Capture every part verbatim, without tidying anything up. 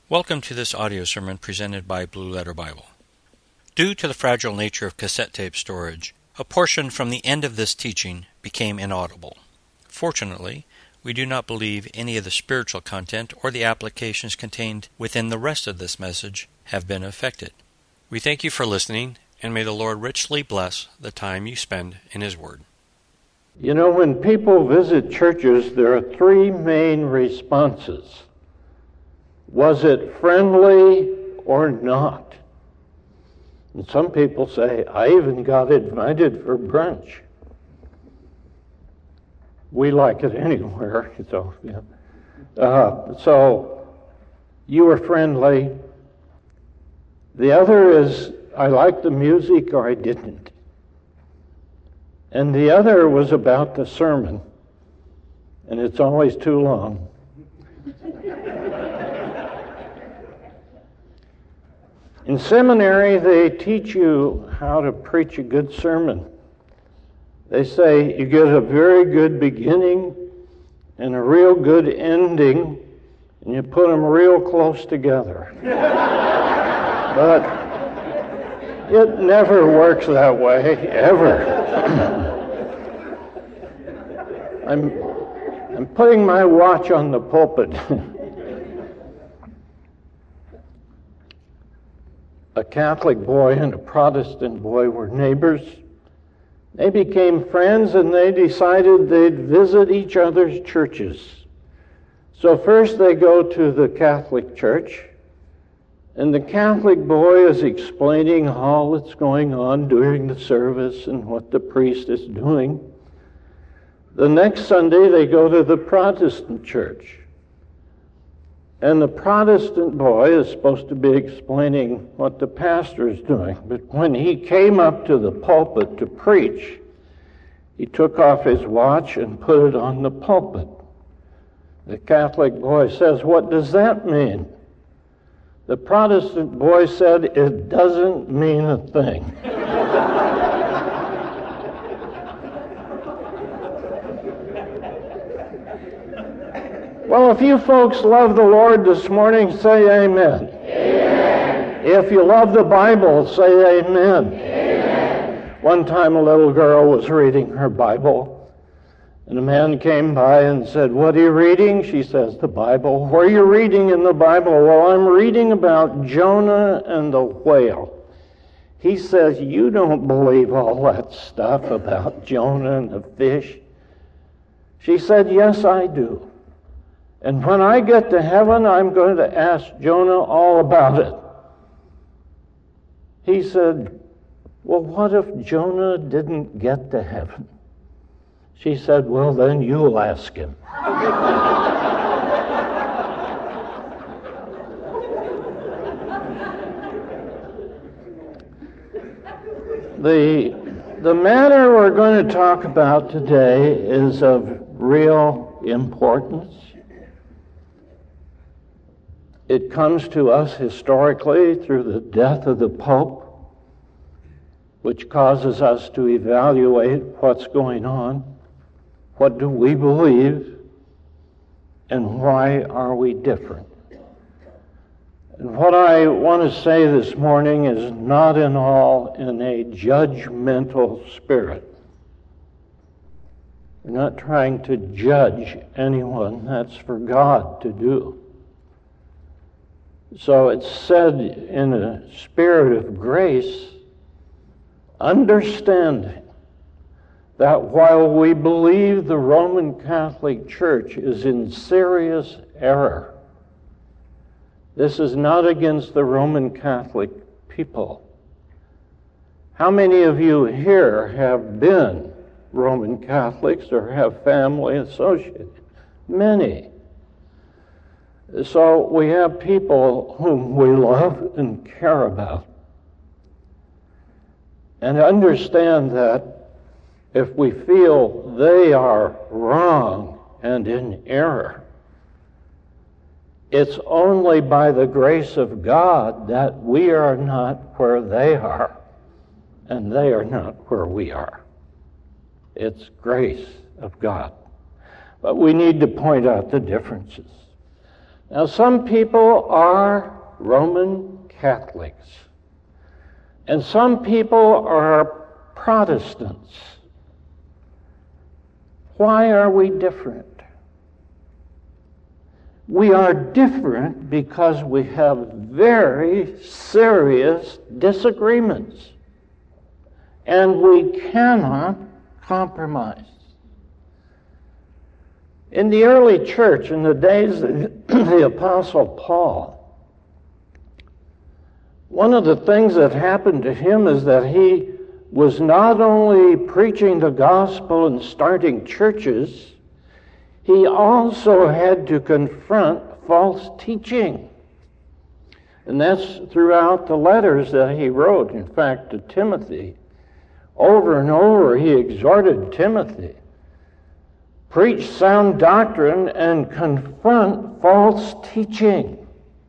Welcome to this audio sermon presented by Blue Letter Bible. Due to the fragile nature of cassette tape storage, a portion from the end of this teaching became inaudible. Fortunately, we do not believe any of the spiritual content or the applications contained within the rest of this message have been affected. We thank you for listening, and may the Lord richly bless the time you spend in His Word. You know, when people visit churches, there are three main responses. Was it friendly or not? And some people say, I even got invited for brunch. We like it anywhere, so yeah. Uh, so you were friendly. The other is, I liked the music or I didn't. And the other was about the sermon, and it's always too long. In seminary, they teach you how to preach a good sermon. They say you get a very good beginning and a real good ending, and you put them real close together. But it never works that way, ever. I'm, I'm putting my watch on the pulpit. A Catholic boy and a Protestant boy were neighbors. They became friends and they decided they'd visit each other's churches. So first they go to the Catholic church, and the Catholic boy is explaining all that's going on during the service and what the priest is doing. The next Sunday they go to the Protestant church. And the Protestant boy is supposed to be explaining what the pastor is doing. But when he came up to the pulpit to preach, he took off his watch and put it on the pulpit. The Catholic boy says, "What does that mean?" The Protestant boy said, "It doesn't mean a thing." Well, if you folks love the Lord this morning, say amen. Amen. If you love the Bible, say amen. Amen. One time a little girl was reading her Bible, and a man came by and said, "What are you reading?" She says, "The Bible." "What are you reading in the Bible?" "Well, I'm reading about Jonah and the whale." He says, "You don't believe all that stuff about Jonah and the fish." She said, "Yes, I do. And when I get to heaven, I'm going to ask Jonah all about it." He said, "Well, what if Jonah didn't get to heaven?" She said, "Well, then you'll ask him." the, the matter we're going to talk about today is of real importance. It comes to us historically through the death of the Pope, which causes us to evaluate what's going on, what do we believe, and why are we different. And what I want to say this morning is not in all in a judgmental spirit. We're not trying to judge anyone. That's for God to do. So it's said in a spirit of grace, understanding that while we believe the Roman Catholic Church is in serious error, this is not against the Roman Catholic people. How many of you here have been Roman Catholics or have family associated? Many. So we have people whom we love and care about. And understand that if we feel they are wrong and in error, it's only by the grace of God that we are not where they are, and they are not where we are. It's grace of God. But we need to point out the differences. Now, some people are Roman Catholics, and some people are Protestants. Why are we different? We are different because we have very serious disagreements, and we cannot compromise. In the early church, in the days of the Apostle Paul, one of the things that happened to him is that he was not only preaching the gospel and starting churches, he also had to confront false teaching. And that's throughout the letters that he wrote. In fact, to Timothy, over and over he exhorted Timothy, preach sound doctrine and confront false teaching.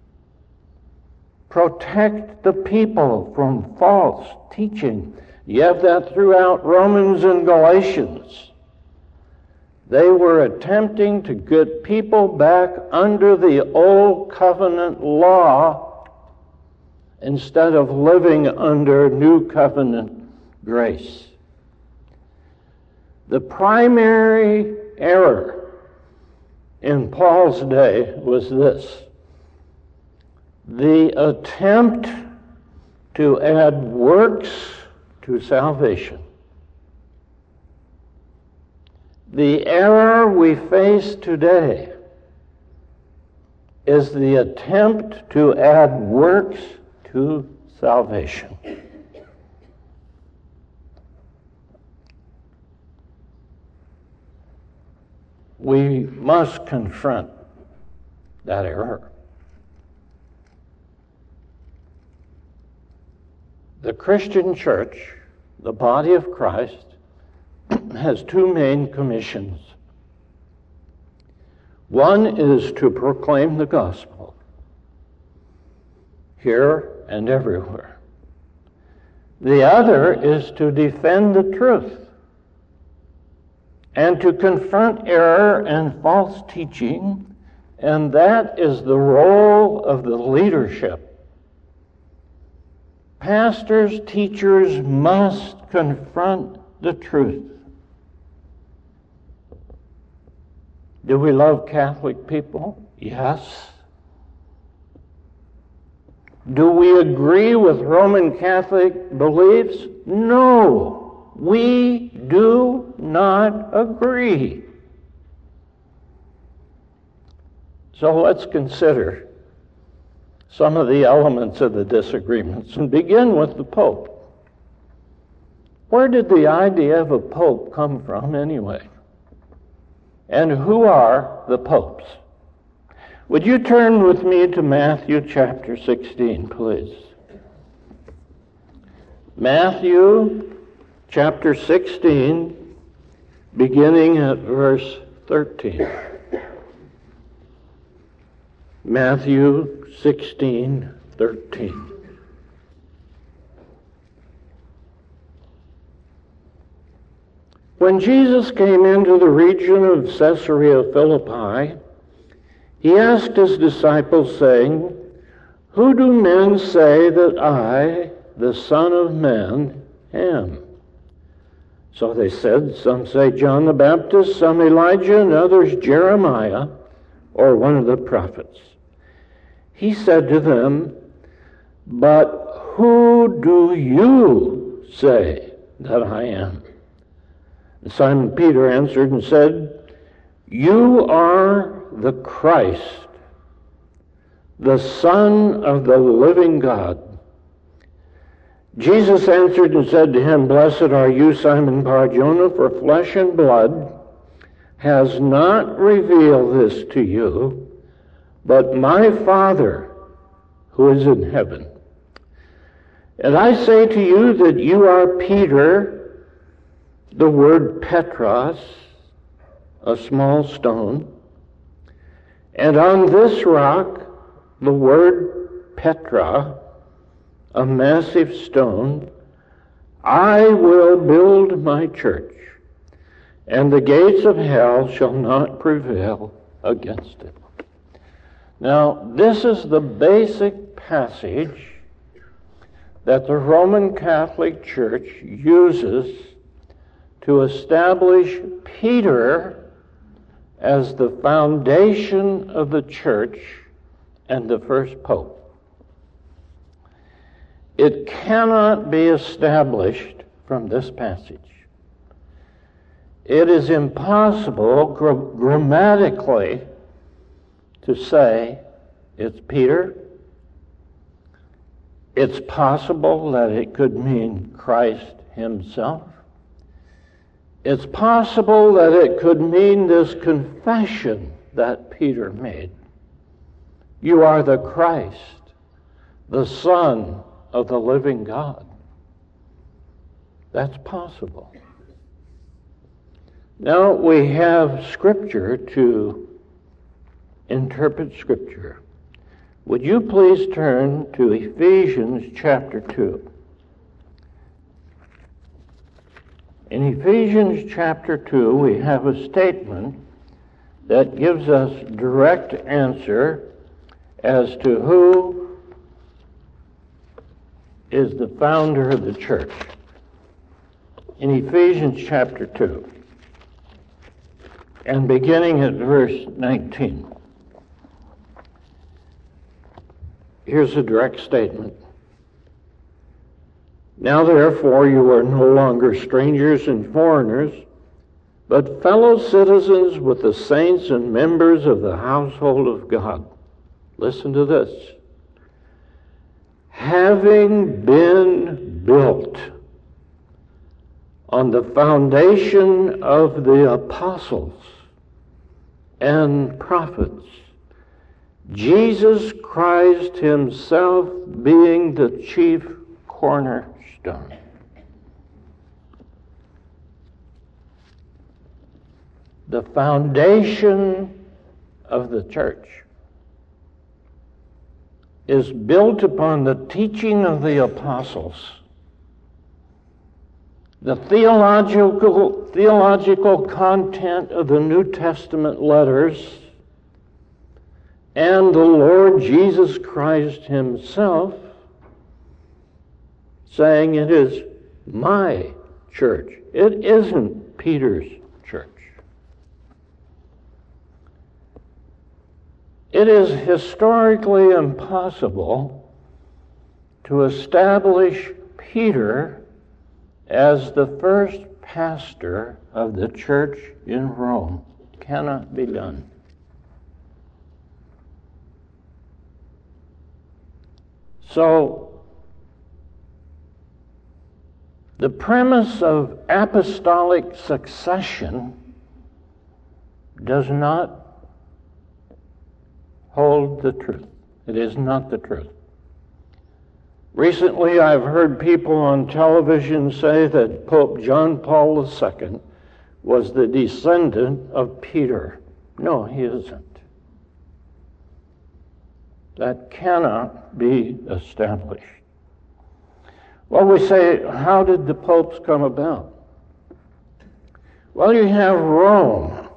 Protect the people from false teaching. You have that throughout Romans and Galatians. They were attempting to get people back under the old covenant law instead of living under new covenant grace. The primary error in Paul's day was this: the attempt to add works to salvation. The error we face today is the attempt to add works to salvation. We must confront that error. The Christian church, the body of Christ, has two main commissions. One is to proclaim the gospel here and everywhere. The other is to defend the truth and to confront error and false teaching, and that is the role of the leadership. Pastors, teachers must confront the truth. Do we love Catholic people? Yes. Do we agree with Roman Catholic beliefs? No, we do not agree. So let's consider some of the elements of the disagreements and begin with the Pope. Where did the idea of a Pope come from anyway? And who are the popes? Would you turn with me to Matthew chapter sixteen, please? Matthew chapter sixteen, beginning at verse thirteen. Matthew sixteen, thirteen. When Jesus came into the region of Caesarea Philippi, he asked his disciples, saying, "Who do men say that I, the Son of Man, am?" So they said, "Some say John the Baptist, some Elijah, and others Jeremiah, or one of the prophets." He said to them, "But who do you say that I am?" And Simon Peter answered and said, "You are the Christ, the Son of the living God." Jesus answered and said to him, "Blessed are you, Simon Bar-Jonah, for flesh and blood has not revealed this to you, but my Father who is in heaven. And I say to you that you are Peter," the word Petros, a small stone, "and on this rock," the word Petra, a massive stone, "I will build my church, and the gates of hell shall not prevail against it." Now, this is the basic passage that the Roman Catholic Church uses to establish Peter as the foundation of the church and the first pope. It cannot be established from this passage. It is impossible gra- grammatically to say it's Peter. It's possible that it could mean Christ himself. It's possible that it could mean this confession that Peter made. You are the Christ, the Son of the living God. That's possible. Now we have Scripture to interpret Scripture. Would you please turn to Ephesians chapter two? In Ephesians chapter two, we have a statement that gives us direct answer as to who is the founder of the church. In Ephesians chapter two, and beginning at verse nineteen. Here's a direct statement. Now therefore you are no longer strangers and foreigners, but fellow citizens with the saints and members of the household of God. Listen to this. Having been built on the foundation of the apostles and prophets, Jesus Christ himself being the chief cornerstone. The foundation of the church is built upon the teaching of the apostles, the theological, theological content of the New Testament letters, and the Lord Jesus Christ himself saying it is my church. It isn't Peter's church. It is historically impossible to establish Peter as the first pastor of the church in Rome. It cannot be done. So, the premise of apostolic succession does not hold the truth. It is not the truth. Recently, I've heard people on television say that Pope John Paul the Second was the descendant of Peter. No, he isn't. That cannot be established. Well, we say, how did the popes come about? Well, you have Rome,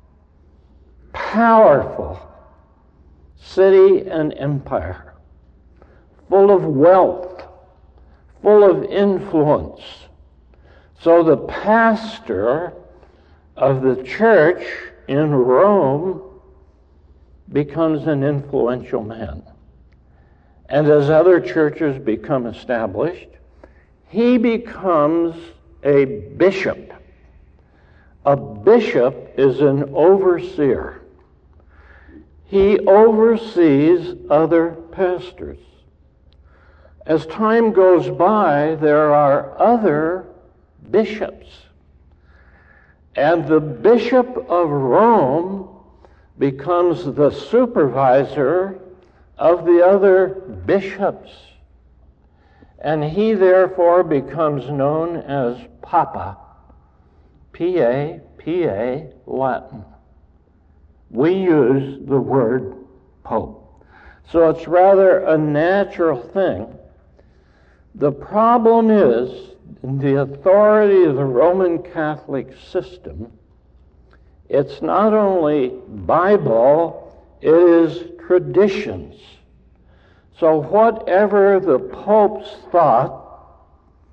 powerful city and empire, full of wealth, full of influence. So the pastor of the church in Rome becomes an influential man. And as other churches become established, he becomes a bishop. A bishop is an overseer. He oversees other pastors. As time goes by, there are other bishops. And the Bishop of Rome becomes the supervisor of the other bishops. And he therefore becomes known as Papa, P A P A, Latin. We use the word Pope. So it's rather a natural thing. The problem is, in the authority of the Roman Catholic system, it's not only Bible, it is traditions. So whatever the popes thought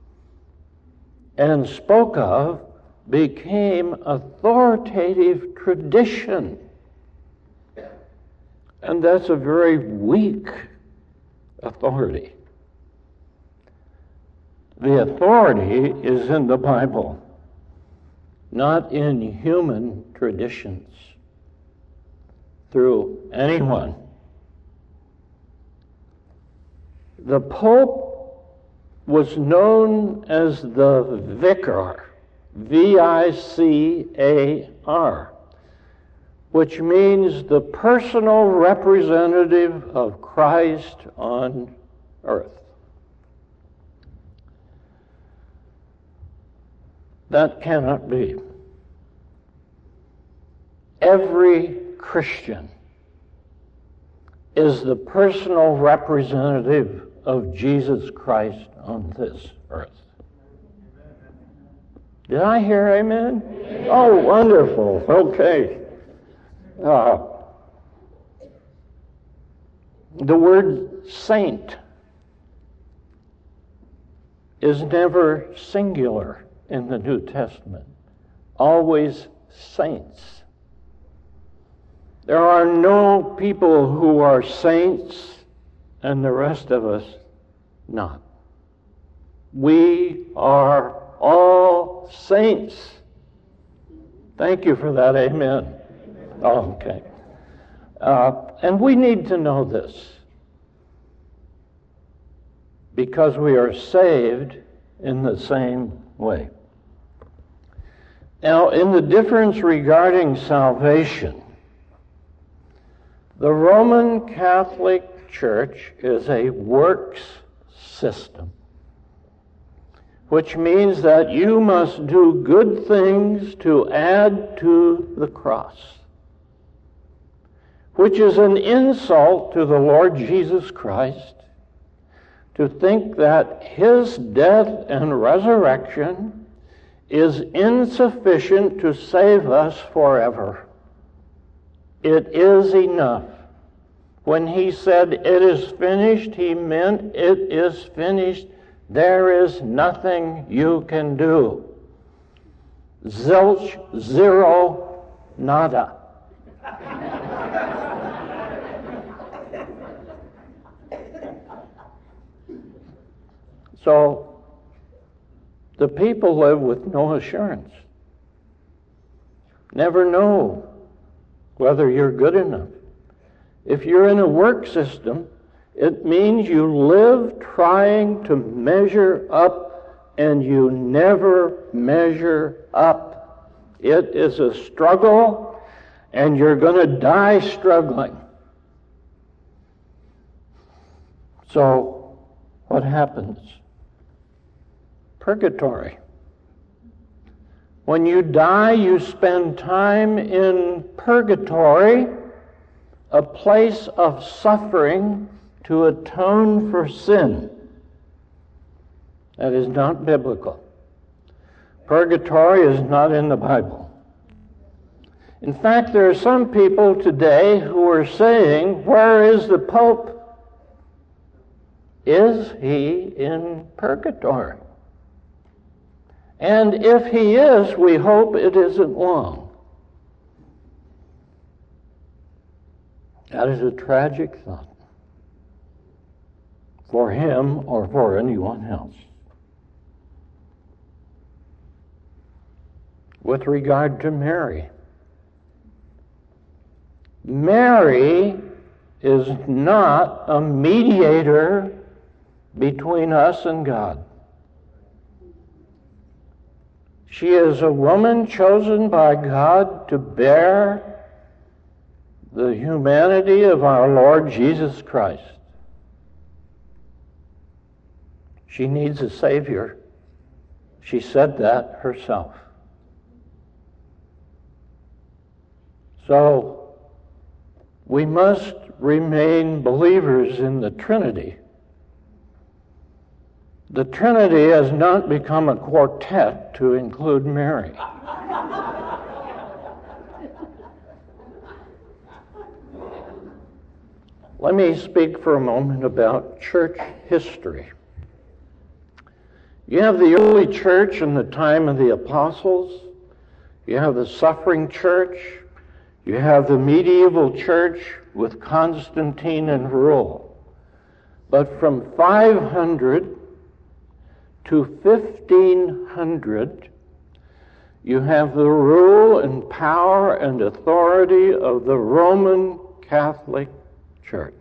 and spoke of became authoritative tradition. And that's a very weak authority. The authority is in the Bible, not in human traditions through anyone. The Pope was known as the Vicar, V I C A R, which means the personal representative of Christ on earth. That cannot be. Every Christian is the personal representative of Jesus Christ on this earth. Did I hear amen? Amen. Oh, wonderful. Okay. Uh, the word saint is never singular in the New Testament, always saints. There are no people who are saints and the rest of us not. We are all saints. Thank you for that, amen. Oh, okay. Uh, and we need to know this because we are saved in the same way. Now, in the difference regarding salvation, the Roman Catholic Church is a works system, which means that you must do good things to add to the cross, which is an insult to the Lord Jesus Christ to think that his death and resurrection is insufficient to save us forever. It is enough. When he said, "It is finished," he meant it is finished. There is nothing you can do. Zilch, zero, nada. So, the people live with no assurance. Never know whether you're good enough. If you're in a work system, it means you live trying to measure up, and you never measure up. It is a struggle, and you're going to die struggling. So, what happens? Purgatory. When you die, you spend time in purgatory, a place of suffering to atone for sin. That is not biblical. Purgatory is not in the Bible. In fact, there are some people today who are saying, "Where is the Pope? Is he in purgatory?" And if he is, we hope it isn't long. That is a tragic thought for him or for anyone else. With regard to Mary, Mary is not a mediator between us and God. She is a woman chosen by God to bear the humanity of our Lord Jesus Christ. She needs a Savior. She said that herself. So, we must remain believers in the Trinity. The Trinity has not become a quartet to include Mary. Let me speak for a moment about church history. You have the early church in the time of the apostles. You have the suffering church. You have the medieval church with Constantine in rule. But from five hundred to fifteen hundred, you have the rule and power and authority of the Roman Catholic Church,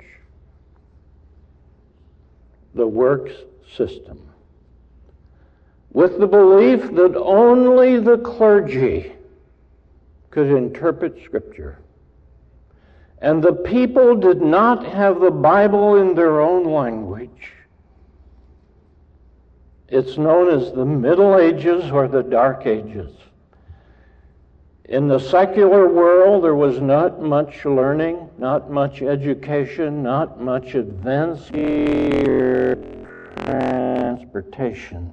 the works system, with the belief that only the clergy could interpret Scripture. And the people did not have the Bible in their own language. It's known as the Middle Ages or the Dark Ages. In the secular world, there was not much learning, not much education, not much advanced transportation.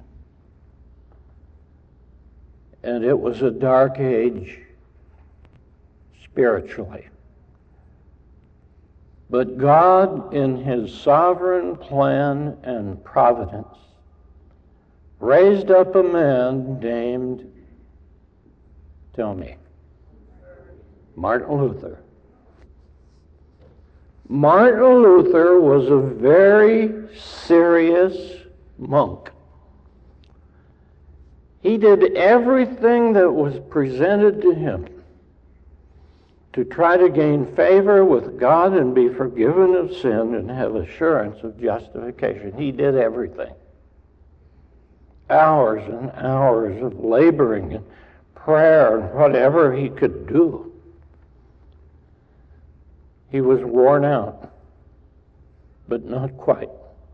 And it was a dark age spiritually. But God, in His sovereign plan and providence, raised up a man named, tell me, Martin Luther. Martin Luther was a very serious monk. He did everything that was presented to him to try to gain favor with God and be forgiven of sin and have assurance of justification. He did everything. Hours and hours of laboring and prayer and whatever he could do. He was worn out, but not quite.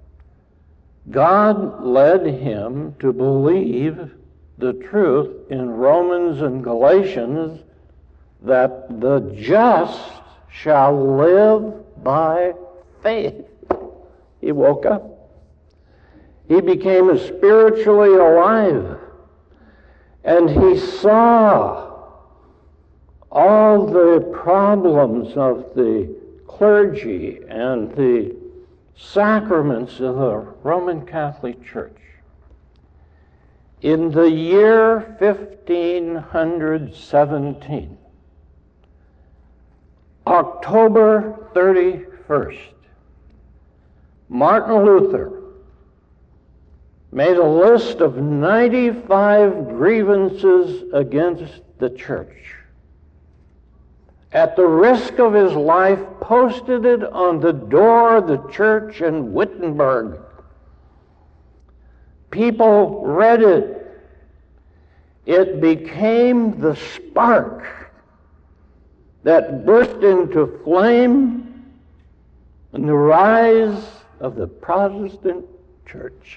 God led him to believe the truth in Romans and Galatians that the just shall live by faith. He woke up. He became spiritually alive. And he saw all the problems of the clergy and the sacraments of the Roman Catholic Church. In the year fifteen seventeen, October thirty-first, Martin Luther made a list of ninety-five grievances against the church. At the risk of his life, posted it on the door of the church in Wittenberg. People read it. It became the spark that burst into flame in the rise of the Protestant church.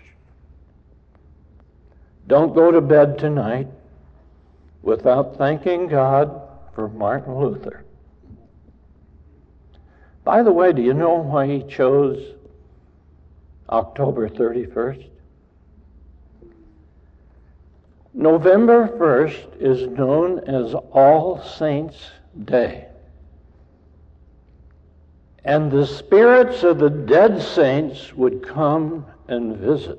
Don't go to bed tonight without thanking God for Martin Luther. By the way, do you know why he chose October thirty-first? November first is known as All Saints' Day. And the spirits of the dead saints would come and visit.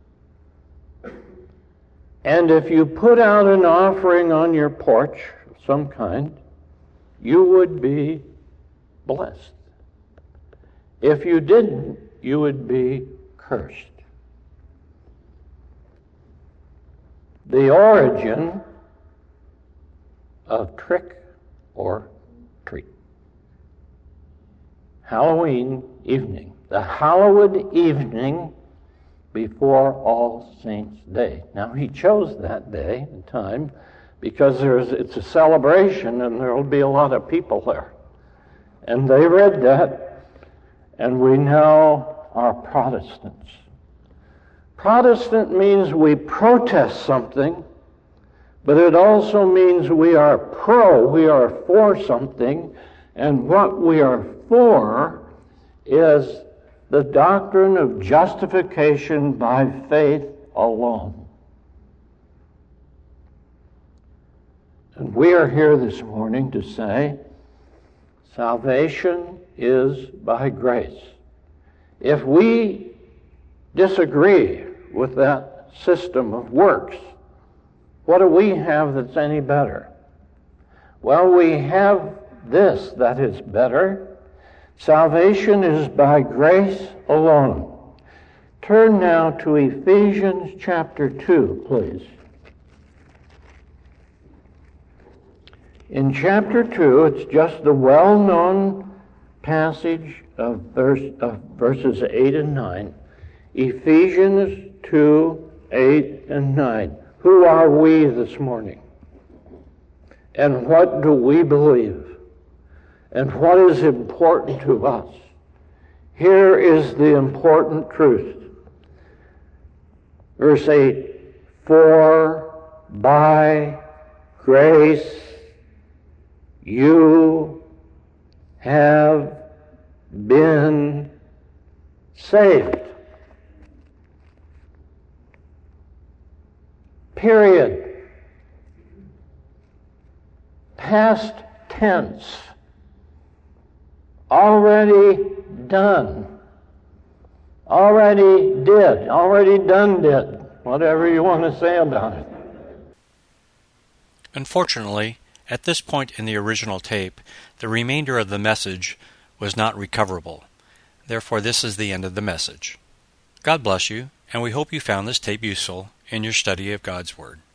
And if you put out an offering on your porch of some kind, you would be blessed. If you didn't, you would be cursed. The origin of trick or treat. Halloween evening. The hallowed evening before All Saints' Day. Now, he chose that day and time because there's it's a celebration and there will be a lot of people there. And they read that, and we now are Protestants. Protestant means we protest something, but it also means we are pro, we are for something, and what we are for is the doctrine of justification by faith alone. And we are here this morning to say, Salvation is by grace. If we disagree with that system of works, what do we have that's any better? Well, we have this that is better. Salvation is by grace alone. Turn now to Ephesians chapter two, please. In chapter two, it's just the well-known passage of, verse, of verses eight and nine. Ephesians two, eight and nine. Who are we this morning? And what do we believe? And what is important to us? Here is the important truth. Verse eight, for by grace you have been saved. Period. Past tense. Already done. Already did. Already done did. Whatever you want to say about it. Unfortunately, at this point in the original tape, the remainder of the message was not recoverable. Therefore, this is the end of the message. God bless you, and we hope you found this tape useful in your study of God's Word.